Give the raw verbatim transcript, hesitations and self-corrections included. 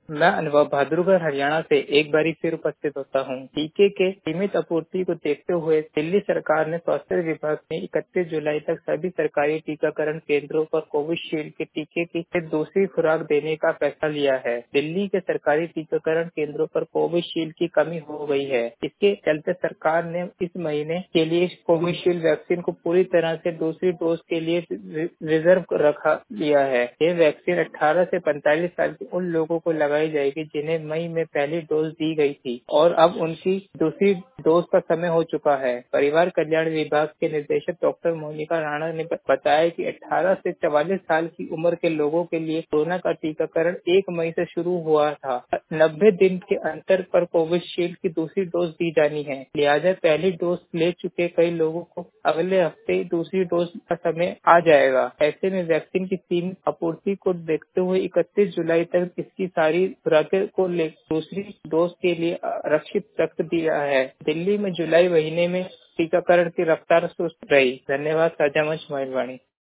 मैं अनुभव बहादुरगढ़ हरियाणा से एक बारी फिर उपस्थित होता हूँ। टीके के सीमित आपूर्ति को देखते हुए दिल्ली सरकार ने स्वास्थ्य विभाग ने इकतीस जुलाई तक सभी सरकारी टीकाकरण केंद्रों पर कोविशील्ड के टीके की दूसरी खुराक देने का फैसला लिया है। दिल्ली के सरकारी टीकाकरण केंद्रों पर कोविशील्ड की कमी हो गई है। इसके चलते सरकार ने इस महीने के लिए कोविशील्ड वैक्सीन को पूरी तरह से दूसरी डोज के लिए रिजर्व रखा लिया है। ये वैक्सीन अठारह से पैंतालीस साल के उन लोगों को लगाई जाएगी जिन्हें मई में पहली डोज दी गई थी और अब उनकी दूसरी डोज का समय हो चुका है। परिवार कल्याण विभाग के निदेशक डॉक्टर मोनिका राणा ने बताया कि अठारह से चवालीस साल की उम्र के लोगों के लिए कोरोना का टीकाकरण एक मई से शुरू हुआ था। नब्बे दिन के अंतर पर कोविशील्ड की दूसरी डोज दी जानी है। लिहाजा पहली डोज ले चुके कई लोगों को अगले हफ्ते दूसरी डोज का समय आ जाएगा। ऐसे में वैक्सीन की सीमित आपूर्ति को देखते हुए इकतीस जुलाई तक इसकी सारी खुराकें को दूसरी डोज के लिए आरक्षित रख दिया है। दिल्ली में जुलाई महीने में टीकाकरण की रफ्तार सुस्त रही। धन्यवाद। साझा मंच मेहरबानी।